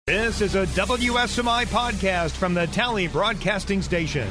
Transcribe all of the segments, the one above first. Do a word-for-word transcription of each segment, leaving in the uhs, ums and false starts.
This is a W S M I podcast from the Tally Broadcasting Station.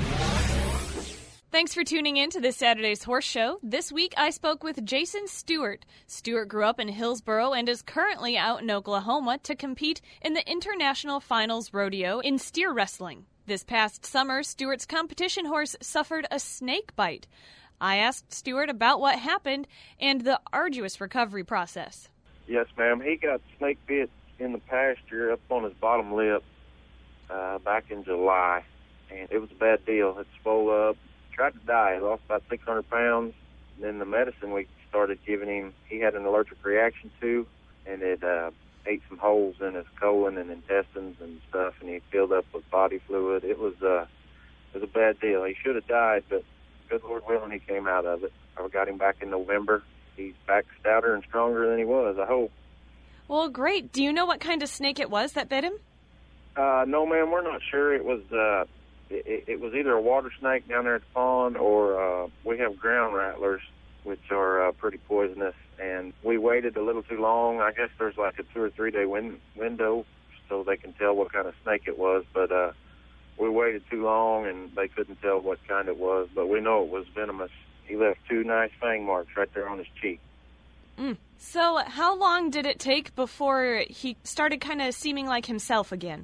Thanks for tuning in to this Saturday's Horse Show. This week, I spoke with Jason Stewart. Stewart grew up in Hillsboro and is currently out in Oklahoma to compete in the International Finals Rodeo in steer wrestling. This past summer, Stewart's competition horse suffered a snake bite. I asked Stewart about what happened and the arduous recovery process. Yes, ma'am. He got snake bit in the pasture up on his bottom lip uh, back in July, and it was a bad deal. It swelled up. Tried to die. He lost about six hundred pounds. And then the medicine we started giving him, he had an allergic reaction to, and it uh, ate some holes in his colon and intestines and stuff, and he filled up with body fluid. It was, uh, it was a bad deal. He should have died, but good Lord willing, he came out of it. I got him back in November. He's back stouter and stronger than he was, I hope. Well, great. Do you know what kind of snake it was that bit him? Uh, no, ma'am, we're not sure. It was... Uh, It, it was either a water snake down there at the pond, or uh, we have ground rattlers, which are uh, pretty poisonous. And we waited a little too long. I guess there's like a two or three day win- window so they can tell what kind of snake it was. But uh, we waited too long, and they couldn't tell what kind it was. But we know it was venomous. He left two nice fang marks right there on his cheek. Mm. So how long did it take before he started kind of seeming like himself again?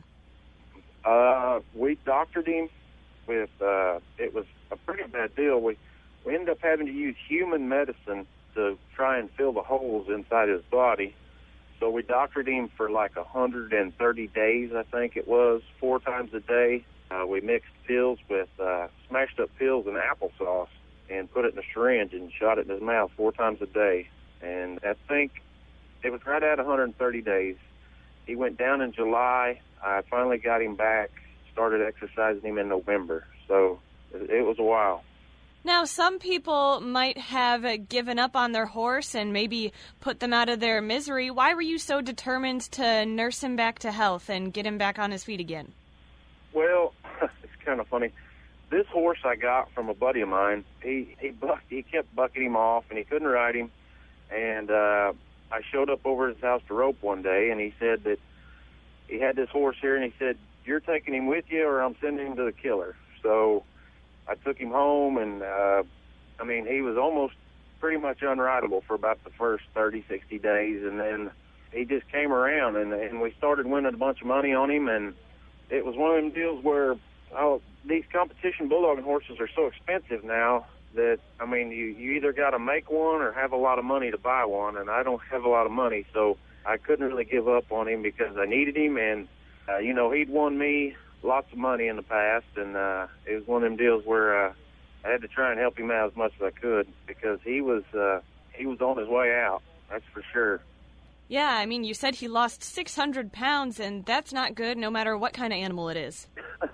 Uh, we doctored him with, uh, it was a pretty bad deal. We, we ended up having to use human medicine to try and fill the holes inside his body. So we doctored him for like one hundred thirty days, I think it was, four times a day. Uh, we mixed pills with, uh, smashed up pills and applesauce and put it in a syringe and shot it in his mouth four times a day. And I think it was right at one hundred thirty days. He went down in July. I finally got him back, started exercising him in November. So it, it was a while. Now, some people might have given up on their horse and maybe put them out of their misery. Why were you so determined to nurse him back to health and get him back on his feet again? Well, it's kind of funny. This horse I got from a buddy of mine, he he, bucked, he kept bucking him off, and he couldn't ride him. And uh, I showed up over at his house to rope one day, and he said that he had this horse here, and he said, "You're taking him with you, or I'm sending him to the killer." So I took him home, and, uh, I mean, he was almost pretty much unrideable for about the first thirty, sixty days, and then he just came around, and, and we started winning a bunch of money on him, and it was one of them deals where oh, these competition bulldogging horses are so expensive now that, I mean, you, you either got to make one or have a lot of money to buy one, and I don't have a lot of money, so I couldn't really give up on him because I needed him, and, uh, you know, he'd won me lots of money in the past, and uh, it was one of them deals where uh, I had to try and help him out as much as I could because he was uh, he was on his way out, that's for sure. Yeah, I mean, you said he lost six hundred pounds, and that's not good no matter what kind of animal it is.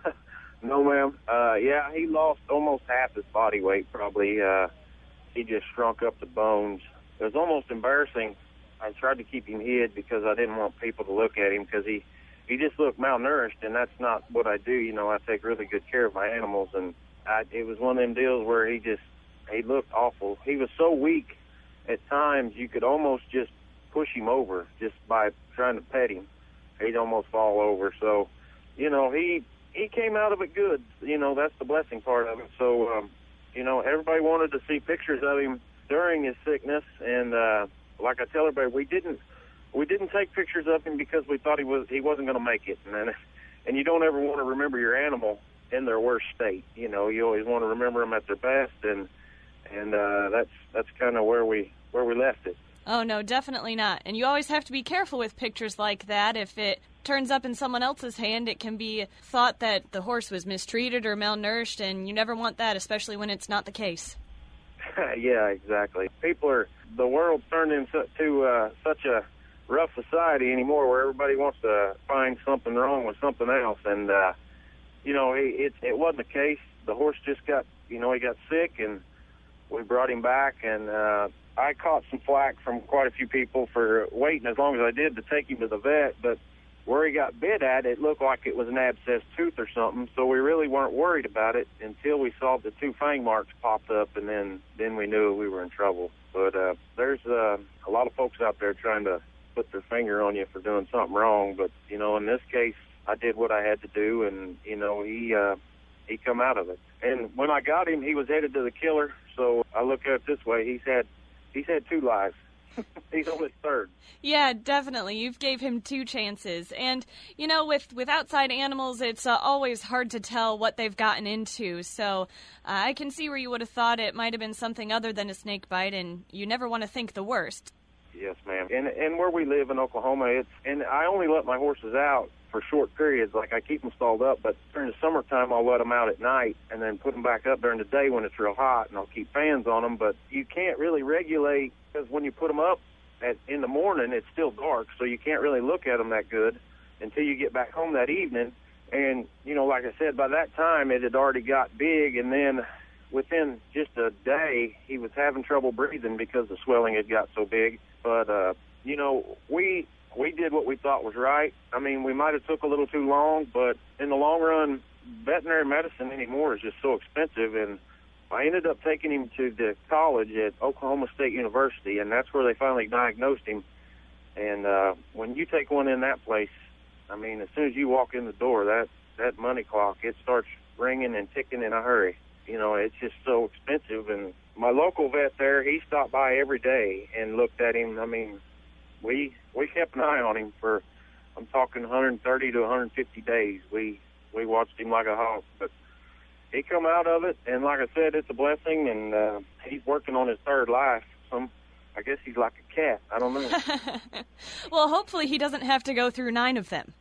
No, ma'am. Uh, yeah, he lost almost half his body weight, probably. Uh, he just shrunk up the bones. It was almost embarrassing. I tried to keep him hid because I didn't want people to look at him because he, he just looked malnourished, and that's not what I do. You know, I take really good care of my animals, and I, it was one of them deals where he just, he looked awful. He was so weak at times you could almost just push him over just by trying to pet him. He'd almost fall over. So, you know, he he came out of it good. You know, that's the blessing part of it. So, um, you know, everybody wanted to see pictures of him during his sickness, and uh, like I tell everybody, we didn't we didn't take pictures of him because we thought he was he wasn't going to make it. And and you don't ever want to remember your animal in their worst state. You know, you always want to remember them at their best, and and uh, that's that's kind of where we where we left it. Oh, no, definitely not. And you always have to be careful with pictures like that. If it turns up in someone else's hand, it can be thought that the horse was mistreated or malnourished, and you never want that, especially when it's not the case. Yeah, exactly. People are, the world's turned into uh, such a rough society anymore where everybody wants to find something wrong with something else. And, uh, you know, it, it, it wasn't the case. The horse just got, you know, he got sick, and we brought him back, and uh, I caught some flack from quite a few people for waiting as long as I did to take him to the vet, but where he got bit at, it looked like it was an abscessed tooth or something, so we really weren't worried about it until we saw the two fang marks popped up, and then, then we knew we were in trouble. But uh, there's uh, a lot of folks out there trying to put their finger on you for doing something wrong. But, you know, in this case, I did what I had to do, and, you know, he uh, he come out of it. And when I got him, he was headed to the killer, so I look at it this way. He's had, he's had two lives. He's on his third. Yeah, definitely. You've gave him two chances. And, you know, with, with outside animals, it's uh, always hard to tell what they've gotten into. So uh, I can see where you would have thought it might have been something other than a snake bite, and you never want to think the worst. Yes, ma'am. And and where we live in Oklahoma, it's and I only let my horses out for short periods. Like, I keep them stalled up, but during the summertime, I'll let them out at night and then put them back up during the day when it's real hot, and I'll keep fans on them. But you can't really regulate, because when you put them up at, in the morning, it's still dark, so you can't really look at them that good until you get back home that evening. And, you know, like I said, by that time, it had already got big, and then within just a day, he was having trouble breathing because the swelling had got so big. But, uh, you know, we we did what we thought was right. I mean, we might have took a little too long, but in the long run, veterinary medicine anymore is just so expensive. And I ended up taking him to the college at Oklahoma State University, and that's where they finally diagnosed him. And uh, when you take one in that place, I mean, as soon as you walk in the door, that, that money clock, it starts ringing and ticking in a hurry. You know, it's just so expensive. And my local vet there, he stopped by every day and looked at him. I mean, we we kept an eye on him for, I'm talking one hundred thirty to one hundred fifty days. We we watched him like a hawk. But he come out of it, and like I said, it's a blessing, and uh, he's working on his third life. Some, I guess he's like a cat. I don't know. Well, hopefully he doesn't have to go through nine of them.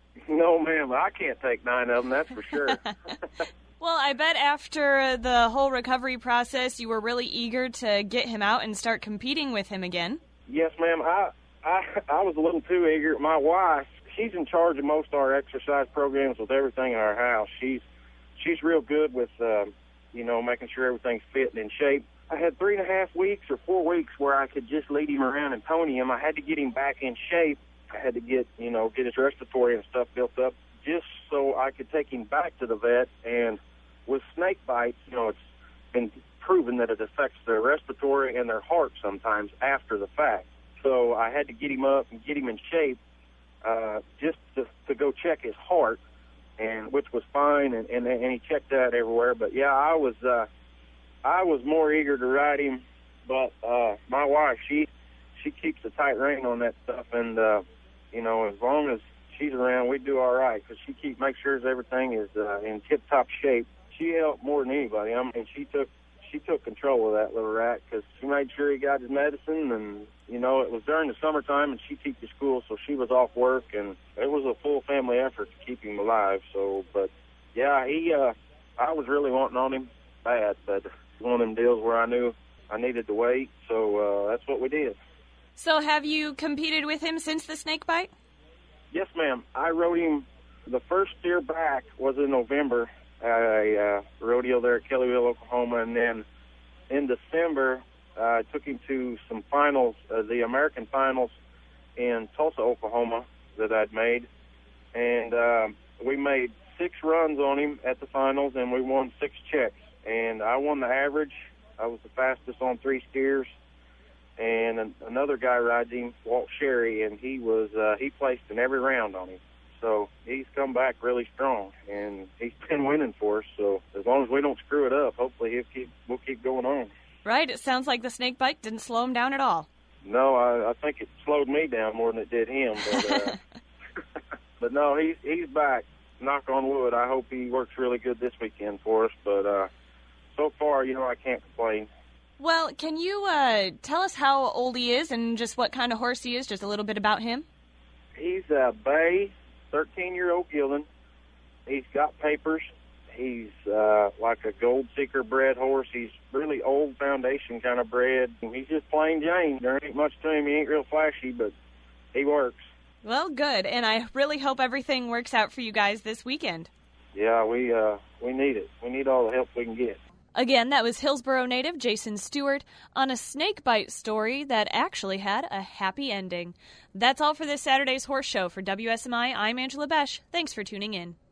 No, ma'am, I can't take nine of them, that's for sure. Well, I bet after the whole recovery process, you were really eager to get him out and start competing with him again. Yes, ma'am. I, I, I was a little too eager. My wife, she's in charge of most of our exercise programs with everything in our house. She's she's real good with, uh, you know, making sure everything's fit and in shape. I had three and a half weeks or four weeks where I could just lead him around and pony him. I had to get him back in shape. I had to get, you know, get his respiratory and stuff built up just so I could take him back to the vet. And with snake bites, you know, it's been proven that it affects their respiratory and their heart sometimes after the fact. So I had to get him up and get him in shape uh, just to, to go check his heart, and which was fine, and, and, and he checked that everywhere. But, yeah, I was uh, I was more eager to ride him, but uh, my wife, she she keeps a tight rein on that stuff, and, uh, you know, as long as she's around, we do all right, because she keep make sure everything is uh, in tip-top shape. She helped more than anybody. I mean, she took she took control of that little rat, because she made sure he got his medicine, and, you know, it was during the summertime, and she teaches school, so she was off work, and it was a full family effort to keep him alive. So, but, yeah, he, uh, I was really wanting on him bad, but it's one of them deals where I knew I needed to wait, so uh, that's what we did. So have you competed with him since the snake bite? Yes, ma'am. I rode him, the first steer back was in November at a uh, rodeo there at Kellyville, Oklahoma, and then in December, uh, I took him to some finals, uh, the American finals in Tulsa, Oklahoma, that I'd made, and uh, we made six runs on him at the finals, and we won six checks, and I won the average. I was the fastest on three steers, and an- another guy rides him, Walt Sherry, and he was uh, he placed in every round on him. So he's come back really strong, and he's been winning for us. So as long as we don't screw it up, hopefully he'll keep we'll keep going on. Right. It sounds like the snake bite didn't slow him down at all. No, I, I think it slowed me down more than it did him. But uh, but no, he's he's back. Knock on wood. I hope he works really good this weekend for us. But uh, so far, you know, I can't complain. Well, can you uh, tell us how old he is and just what kind of horse he is? Just a little bit about him. He's a bay, thirteen-year-old gelding. He's got papers. He's uh, like a gold seeker bred horse. He's really old foundation kind of bred. He's just plain Jane. There ain't much to him. He ain't real flashy, but he works. Well, good, and I really hope everything works out for you guys this weekend. Yeah, we uh, we need it. We need all the help we can get. Again, that was Hillsboro native Jason Stewart on a snake bite story that actually had a happy ending. That's all for this Saturday's Horse Show. For W S M I, I'm Angela Besh. Thanks for tuning in.